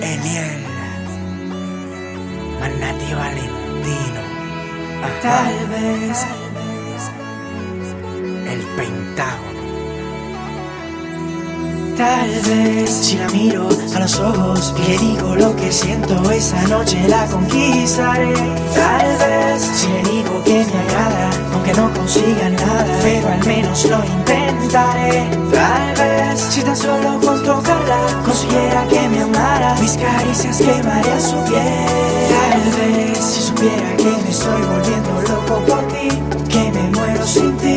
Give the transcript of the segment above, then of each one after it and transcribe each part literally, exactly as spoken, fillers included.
Eliel, Manati Valentino, ajá. Tal vez El Pentágono. Tal vez si la miro a los ojos y le digo lo que siento, esa noche la conquistaré. Tal vez si le digo que me agrada, aunque no consiga nada, pero al menos lo intentaré. Tal vez si tan solo con tocarla consiguiera que me amara, mis caricias quemarían su piel. Tal vez si supiera que me estoy volviendo loco por ti, que me muero sin ti.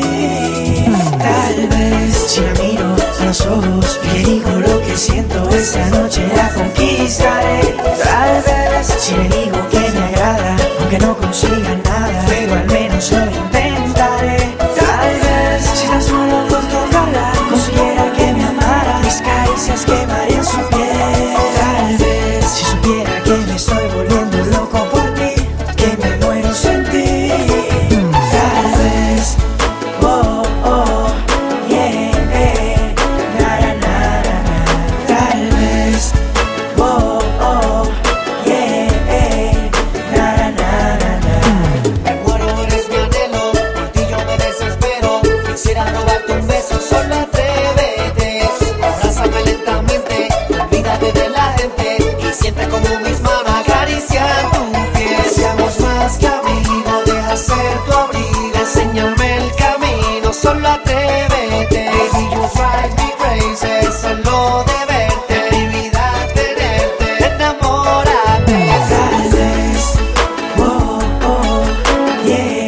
Tal vez si la miro a los ojos y le digo lo que siento, esa noche la conquistaré. Tal vez si le digo que me agrada, aunque no consiga nada, pero al menos lo intentaré. Tal vez si tan solo con tocarla consiguiera que me amara, mis caricias quemarían su piel. Tal vez si supiera que me estoy volviendo loco por ti, que me muero sin ti. Tal vez, oh, oh, yeah, na, na, na, na. Tal vez, oh, oh, yeah, na, na, na, na. Me muero, eres mi anhelo, por ti yo me desespero. Quisiera robarte un beso, solo atrévete. Abrázame lentamente, olvídate de la gente y siente como mis manos acarician tu piel. Seamos más que amigos, deja ser tu abrigo, enséñame el camino, solo atrévete. Baby, you drive me crazy, solo de verte, mi vida tenerte, enamórate. Tal vez, oh, oh, yeah,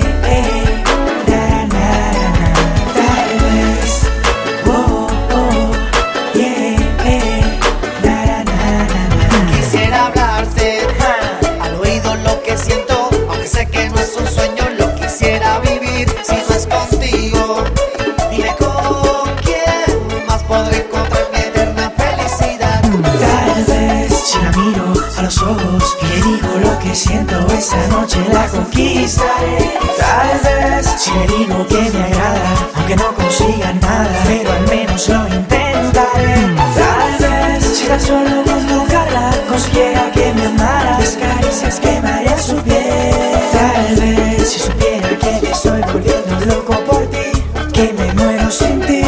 na, na, na. Tal vez, oh, oh, yeah, na, na, na, na. Quisiera hablarte al oído lo que siento, aunque sé que no es un sueño, lo quisiera vivir si no es contigo. Dime con quién más podré encontrar mi eterna felicidad. Tal vez si la miro a los ojos y le digo lo que siento, esa noche la conquistaré. Tal vez si le digo que me agrada, aunque no consiga nada, pero al menos lo intentaré. Tal vez si tan solo con tocarla consiguiera que me amara, mis caricias quemarían su piel. Tal vez si supiera que me estoy volviendo loco por ti, que me muero sin ti.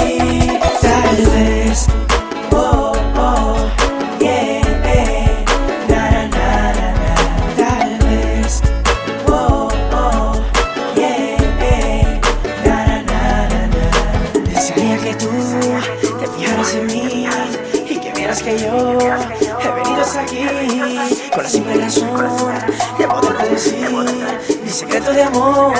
Tal vez, oh, oh, yeah, na, na, na, na. Tal vez, oh, oh, yeah, na, na, na, na. Desearía que tú te fijaras en mí y que vieras que yo he venido hasta aquí con la simple razón de poderte decir mi secreto de amor.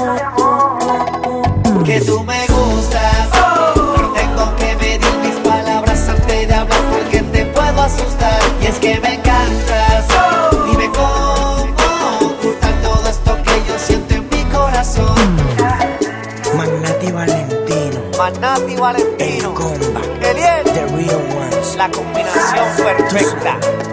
Que tú me gustas, pero tengo que medir mis palabras antes de hablar porque te puedo asustar. Y es que me encantas, dime cómo ocultar todo esto que yo siento en mi corazón. Manati Valentino, Manati El Valentino, Comeback, Eliel, The Real Ones. la combinación perfecta.